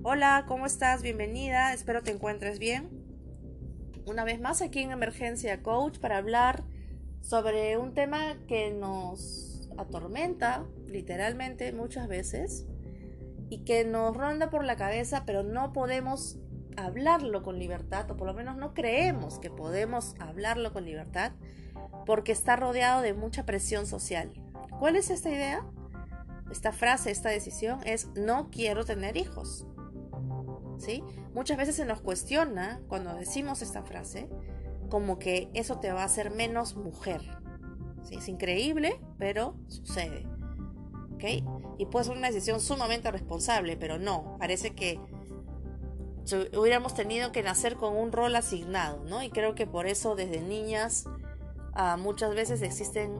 Hola, ¿cómo estás? Bienvenida, espero te encuentres bien. Una vez más aquí en Emergencia Coach para hablar sobre un tema que nos atormenta literalmente muchas veces y que nos ronda por la cabeza, pero no podemos hablarlo con libertad, o por lo menos no creemos que podemos hablarlo con libertad porque está rodeado de mucha presión social. ¿Cuál es esta idea? Esta frase, esta decisión es: no quiero tener hijos. ¿Sí? Muchas veces se nos cuestiona cuando decimos esta frase como que eso te va a hacer menos mujer. ¿Sí? Es increíble, pero sucede. ¿Ok? Y puede ser una decisión sumamente responsable, pero no, parece que hubiéramos tenido que nacer con un rol asignado, ¿no? Y creo que por eso desde niñas muchas veces existen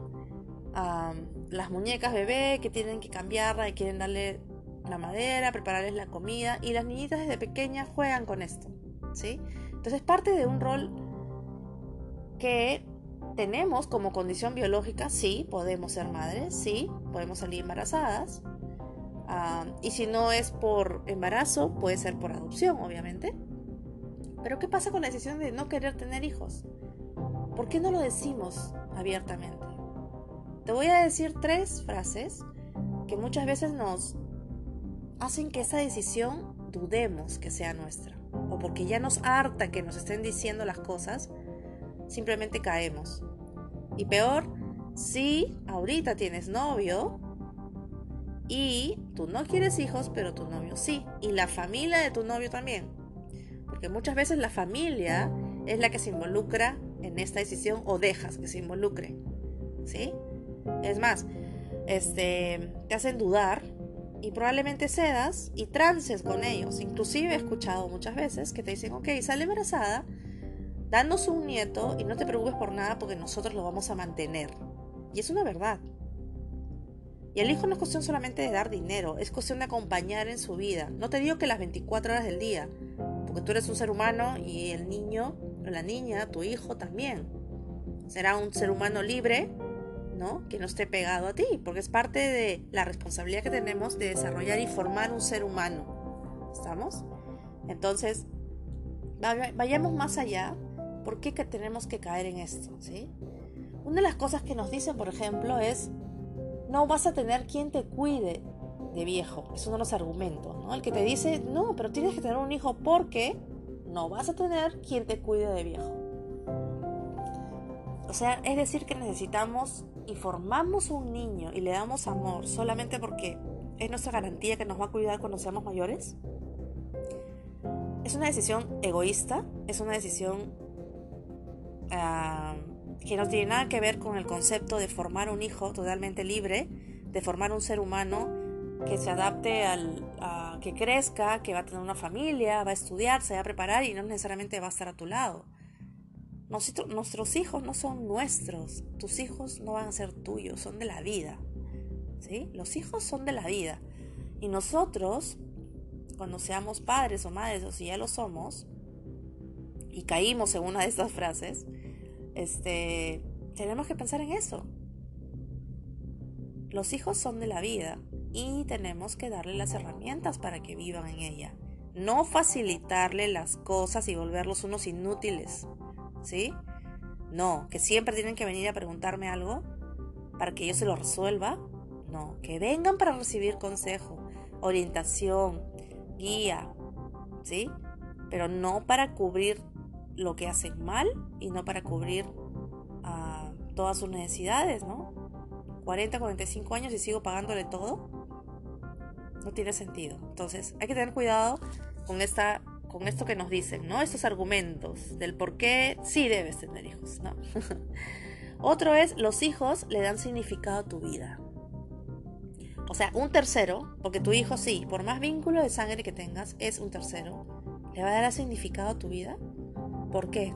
las muñecas bebé que tienen que cambiarla y quieren darle la madera, prepararles la comida, y las niñitas desde pequeñas juegan con esto, ¿sí? Entonces parte de un rol que tenemos como condición biológica. Sí, podemos ser madres, sí, podemos salir embarazadas, y si no es por embarazo, puede ser por adopción, obviamente. Pero ¿qué pasa con la decisión de no querer tener hijos? ¿Por qué no lo decimos abiertamente? Te voy a decir 3 frases que muchas veces nos hacen que esa decisión dudemos que sea nuestra, o porque ya nos harta que nos estén diciendo las cosas, simplemente caemos. Y peor, si ahorita tienes novio y tú no quieres hijos, pero tu novio sí, y la familia de tu novio también, porque muchas veces la familia es la que se involucra en esta decisión, o dejas que se involucre, ¿sí? Es más, te hacen dudar y probablemente cedas y trances con ellos. Inclusive he escuchado muchas veces que te dicen: ok, sale embarazada, danos un nieto y no te preocupes por nada porque nosotros lo vamos a mantener. Y es una verdad. Y el hijo no es cuestión solamente de dar dinero, es cuestión de acompañar en su vida. No te digo que las 24 horas del día, porque tú eres un ser humano y el niño o la niña, tu hijo también, será un ser humano libre, ¿no? Que no esté pegado a ti, porque es parte de la responsabilidad que tenemos de desarrollar y formar un ser humano. ¿Estamos? Entonces, vayamos más allá. ¿Por qué que tenemos que caer en esto? ¿Sí? Una de las cosas que nos dicen, por ejemplo, es: no vas a tener quien te cuide de viejo. Es uno de los argumentos, ¿no? El que te dice: no, pero tienes que tener un hijo porque no vas a tener quien te cuide de viejo. O sea, es decir que necesitamos y formamos un niño y le damos amor solamente porque es nuestra garantía que nos va a cuidar cuando seamos mayores. Es una decisión egoísta, es una decisión que no tiene nada que ver con el concepto de formar un hijo totalmente libre, de formar un ser humano que se adapte que crezca, que va a tener una familia, va a estudiar, se va a preparar y no necesariamente va a estar a tu lado. Nuestros hijos no son nuestros, tus hijos no van a ser tuyos, son de la vida, ¿sí? Los hijos son de la vida, y nosotros, cuando seamos padres o madres, o si ya lo somos y caímos en una de estas frases, tenemos que pensar en eso. Los hijos son de la vida y tenemos que darle las herramientas para que vivan en ella, no facilitarle las cosas y volverlos unos inútiles, ¿sí? No, que siempre tienen que venir a preguntarme algo para que yo se lo resuelva. No, que vengan para recibir consejo, orientación, guía, ¿sí? Pero no para cubrir lo que hacen mal y no para cubrir todas sus necesidades, ¿no? 40, 45 años y sigo pagándole todo. No tiene sentido. Entonces hay que tener cuidado con esto que nos dicen, ¿no? Estos argumentos del por qué sí debes tener hijos, ¿no? Otro es: los hijos le dan significado a tu vida. O sea, un tercero, porque tu hijo sí, por más vínculo de sangre que tengas, es un tercero, ¿le va a dar significado a tu vida? ¿Por qué?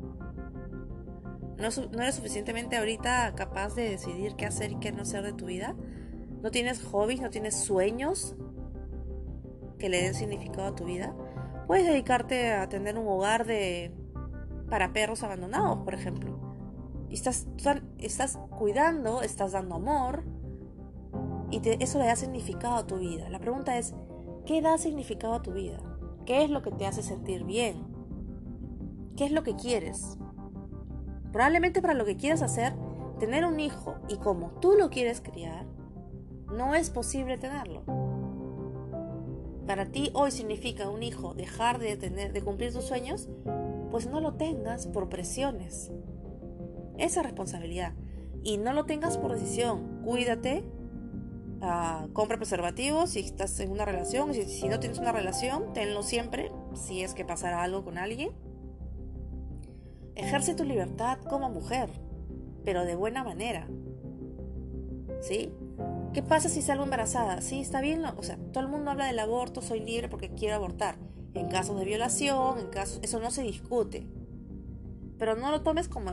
¿No eres suficientemente ahorita capaz de decidir qué hacer y qué no hacer de tu vida? ¿No tienes hobbies, no tienes sueños que le den significado a tu vida? Puedes dedicarte a tener un hogar para perros abandonados, por ejemplo. Y estás cuidando, estás dando amor, y eso le da significado a tu vida. La pregunta es: ¿Qué da significado a tu vida? ¿Qué es lo que te hace sentir bien? ¿Qué es lo que quieres? Probablemente para lo que quieres hacer, tener un hijo y como tú lo quieres criar, no es posible tenerlo. Para ti hoy significa un hijo dejar de cumplir tus sueños, pues no lo tengas por presiones. Esa responsabilidad. Y no lo tengas por decisión. Cuídate, compra preservativos si estás en una relación. Si no tienes una relación, tenlo siempre, si es que pasará algo con alguien. Ejerce tu libertad como mujer, pero de buena manera. ¿Sí? ¿Qué pasa si salgo embarazada? Sí, está bien, o sea, todo el mundo habla del aborto, soy libre porque quiero abortar. En casos de violación, eso no se discute. Pero no lo tomes como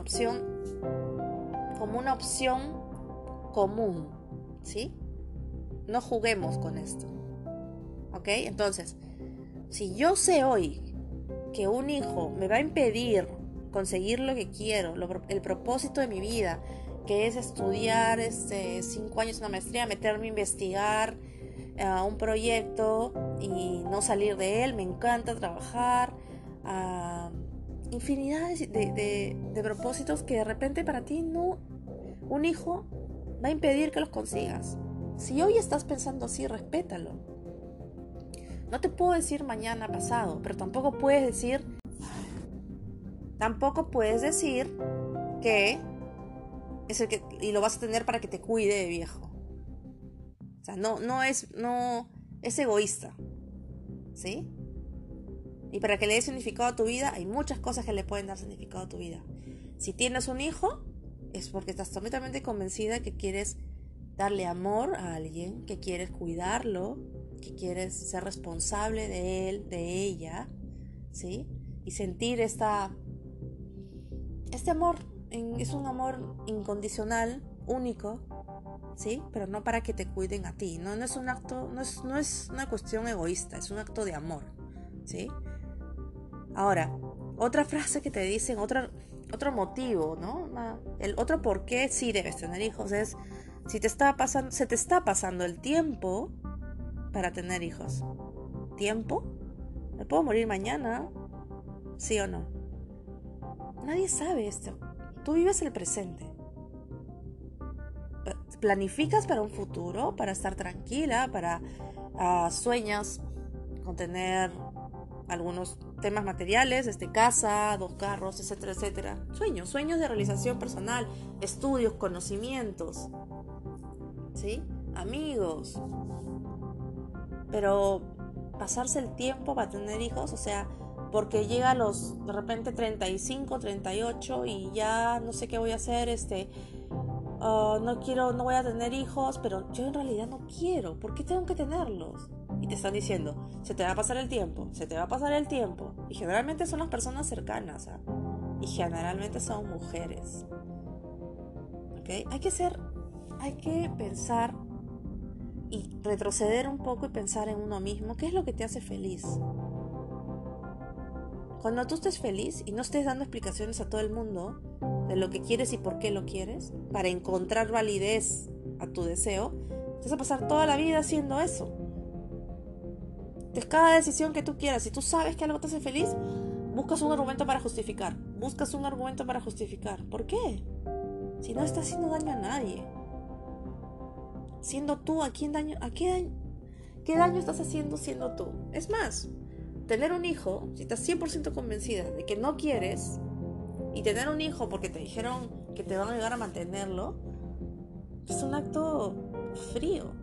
una opción común, ¿sí? No juguemos con esto. ¿Ok? Entonces, si yo sé hoy que un hijo me va a impedir conseguir lo que quiero, el propósito de mi vida, que es estudiar 5 años una maestría, meterme a investigar un proyecto y no salir de él, me encanta trabajar, infinidad de propósitos que de repente para ti no, un hijo va a impedir que los consigas. Si hoy estás pensando así, respétalo. No te puedo decir mañana, pasado, pero tampoco puedes decir que es el que y lo vas a tener para que te cuide de viejo. O sea, no es egoísta, ¿sí? Y para que le dé significado a tu vida, hay muchas cosas que le pueden dar significado a tu vida. Si tienes un hijo, es porque estás totalmente convencida que quieres darle amor a alguien, que quieres cuidarlo, que quieres ser responsable de él, de ella, ¿sí? Y sentir este amor, es un amor incondicional, único, ¿sí? Pero no para que te cuiden a ti, no es un acto, no es una cuestión egoísta, es un acto de amor, ¿sí? Ahora, otra frase que te dicen, otro motivo, ¿no? El otro por qué sí debes tener hijos es se te está pasando el tiempo para tener hijos. ¿Tiempo? ¿Me puedo morir mañana? ¿Sí o no? Nadie sabe esto. Tú vives el presente. Planificas para un futuro, para estar tranquila, sueñas con tener algunos temas materiales, casa, 2 carros, etcétera, etcétera. Sueños de realización personal, estudios, conocimientos, ¿sí? Amigos. Pero pasarse el tiempo para tener hijos, o sea, porque llega a los de repente 35, 38 y ya no sé qué voy a hacer, no voy a tener hijos, pero yo en realidad no quiero, ¿por qué tengo que tenerlos? Y te están diciendo, se te va a pasar el tiempo, y generalmente son las personas cercanas, y generalmente son mujeres, ¿ok? Hay que pensar y retroceder un poco y pensar en uno mismo, ¿qué es lo que te hace feliz? Cuando tú estés feliz y no estés dando explicaciones a todo el mundo de lo que quieres y por qué lo quieres, para encontrar validez a tu deseo, te vas a pasar toda la vida haciendo eso. Entonces, cada decisión que tú quieras, si tú sabes que algo te hace feliz, buscas un argumento para justificar. ¿Por qué? Si no estás haciendo daño a nadie. Siendo tú, qué daño estás haciendo siendo tú? Es más, tener un hijo, si estás 100% convencida de que no quieres, y tener un hijo porque te dijeron que te van a ayudar a mantenerlo, es un acto frío.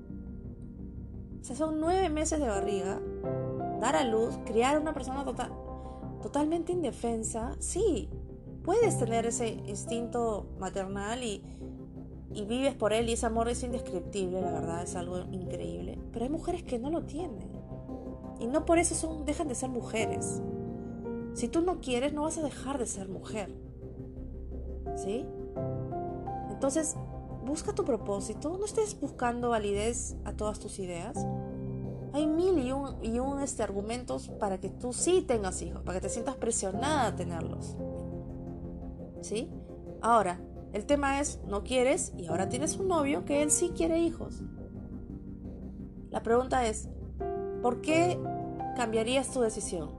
O sea, son 9 meses de barriga, dar a luz, criar a una persona totalmente indefensa. Sí, puedes tener ese instinto maternal y vives por él, y ese amor es indescriptible, la verdad, es algo increíble. Pero hay mujeres que no lo tienen, y no por eso dejan de ser mujeres. Si tú no quieres, no vas a dejar de ser mujer, ¿sí? Entonces, busca tu propósito, no estés buscando validez a todas tus ideas. Hay mil y un argumentos para que tú sí tengas hijos, para que te sientas presionada a tenerlos, ¿sí? Ahora, el tema es, no quieres y ahora tienes un novio que él sí quiere hijos. La pregunta es, ¿Por qué cambiarías tu decisión?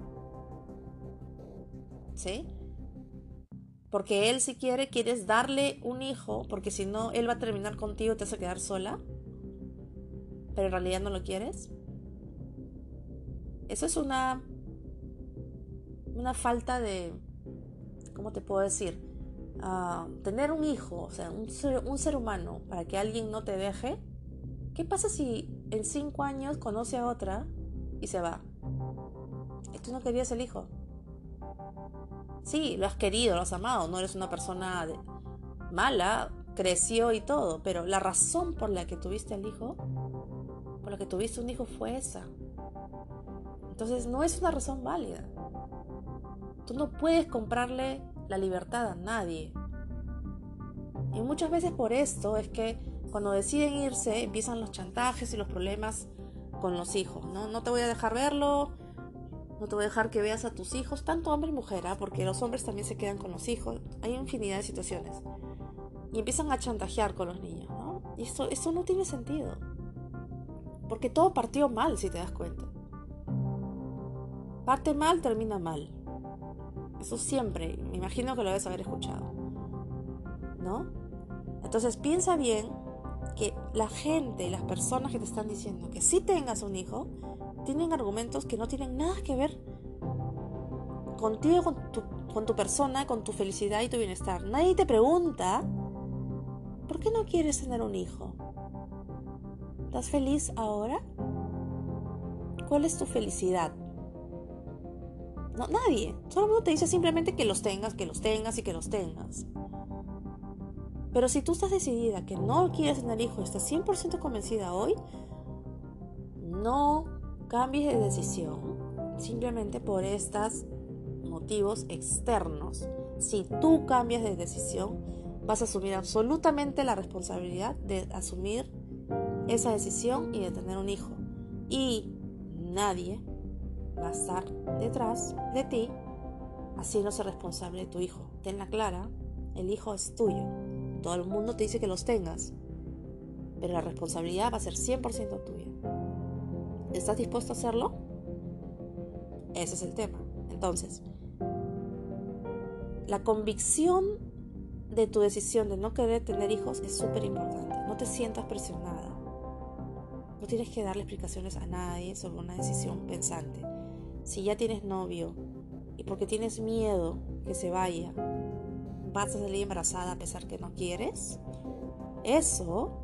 ¿Sí? Porque él si quieres darle un hijo, porque si no, él va a terminar contigo y te vas a quedar sola, pero en realidad no lo quieres. Eso es una falta de, ¿cómo te puedo decir? Tener un hijo, o sea, un ser humano, para que alguien no te deje. ¿Qué pasa si en 5 años conoce a otra y se va? ¿Y tú no querías el hijo? Sí, lo has querido, lo has amado, no eres una persona mala, creció y todo, pero la razón por la que tuviste al hijo, por la que tuviste un hijo fue esa. Entonces no es una razón válida. Tú no puedes comprarle la libertad a nadie. Y muchas veces por esto es que cuando deciden irse empiezan los chantajes y los problemas con los hijos, ¿no? No te voy a dejar verlo, no te voy a dejar que veas a tus hijos, tanto hombre y mujer, porque los hombres también se quedan con los hijos. Hay infinidad de situaciones. Y empiezan a chantajear con los niños, ¿no? Y eso no tiene sentido. Porque todo partió mal, si te das cuenta. Parte mal, termina mal. Eso siempre, me imagino que lo debes haber escuchado, ¿no? Entonces piensa bien que la gente y las personas que te están diciendo que si tengas un hijo tienen argumentos que no tienen nada que ver contigo, con tu persona, con tu felicidad y tu bienestar. Nadie te pregunta ¿por qué no quieres tener un hijo? ¿Estás feliz ahora? ¿Cuál es tu felicidad? No, nadie. Todo el mundo te dice simplemente que los tengas y que los tengas. Pero si tú estás decidida que no quieres tener hijos, estás 100% convencida hoy, no cambies de decisión simplemente por estos motivos externos. Si tú cambias de decisión, vas a asumir absolutamente la responsabilidad de asumir esa decisión y de tener un hijo. Y nadie va a estar detrás de ti haciéndose responsable de tu hijo. Tenla clara, el hijo es tuyo. Todo el mundo te dice que los tengas, pero la responsabilidad va a ser 100% tuya. ¿Estás dispuesto a hacerlo? Ese es el tema. Entonces, la convicción de tu decisión de no querer tener hijos es súper importante. No te sientas presionada. No tienes que darle explicaciones a nadie sobre una decisión pensante. Si ya tienes novio y porque tienes miedo que se vaya, vas a salir embarazada a pesar que no quieres, eso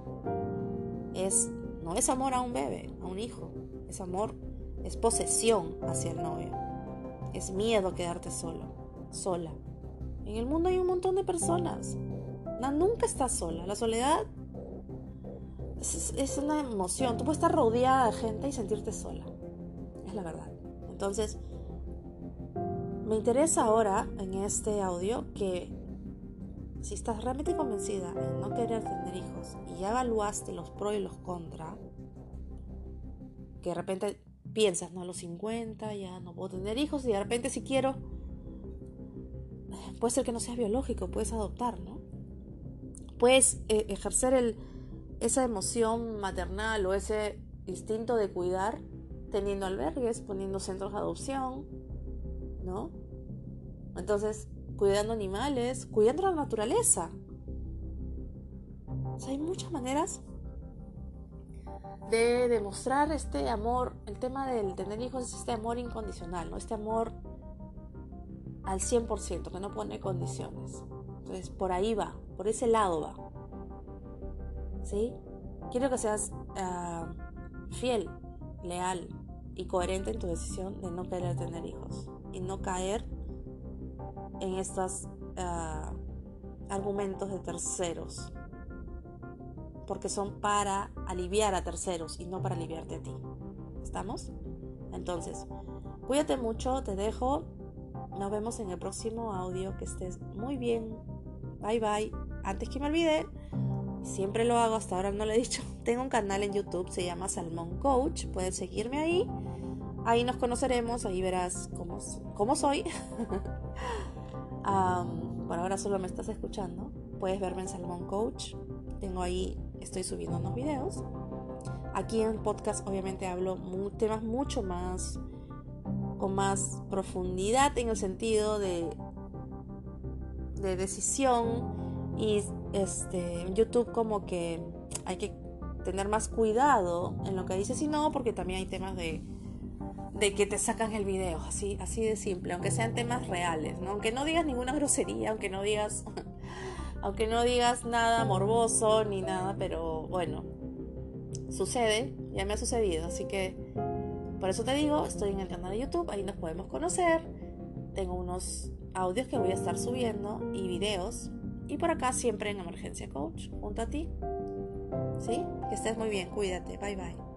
no es amor a un bebé, a un hijo. Es amor, es posesión hacia el novio. Es miedo a quedarte solo, sola. En el mundo hay un montón de personas. Nunca estás sola. La soledad es una emoción. Tú puedes estar rodeada de gente y sentirte sola. Es la verdad. Entonces, me interesa ahora en este audio que si estás realmente convencida en no querer tener hijos y ya evaluaste los pros y los contras, que de repente piensas, no, a los 50 ya no puedo tener hijos y de repente si quiero, puede ser que no seas biológico, puedes adoptar, ¿no? Puedes ejercer esa emoción maternal o ese instinto de cuidar teniendo albergues, poniendo centros de adopción, ¿no? Entonces, cuidando animales, cuidando la naturaleza. O sea, hay muchas maneras de demostrar este amor. El tema del tener hijos es este amor incondicional, ¿no? Este amor al 100%, que no pone condiciones. Entonces, por ahí va, por ese lado va. ¿Sí? Quiero que seas fiel, leal y coherente en tu decisión de no querer tener hijos y no caer en estos argumentos de terceros, porque son para aliviar a terceros y no para aliviarte a ti. ¿Estamos? Entonces, cuídate mucho, te dejo. Nos vemos en el próximo audio. Que estés muy bien. Bye bye. Antes que me olvide, siempre lo hago, hasta ahora no lo he dicho, tengo un canal en YouTube, se llama Salmón Coach. Puedes seguirme ahí. Ahí nos conoceremos, ahí verás cómo soy. Por ahora solo me estás escuchando. Puedes verme en Salmón Coach. Tengo ahí, estoy subiendo unos videos. Aquí en podcast obviamente hablo temas mucho más, con más profundidad en el sentido de decisión, y en YouTube como que hay que tener más cuidado en lo que dices y no, porque también hay temas de que te sacan el video, así de simple, aunque sean temas reales, ¿no? Aunque no digas ninguna grosería, aunque no digas nada morboso ni nada, pero bueno, sucede, ya me ha sucedido, así que por eso te digo, estoy en el canal de YouTube, ahí nos podemos conocer, tengo unos audios que voy a estar subiendo y videos, y por acá siempre en Emergencia Coach, junto a ti, ¿sí? Que estés muy bien, cuídate, bye bye.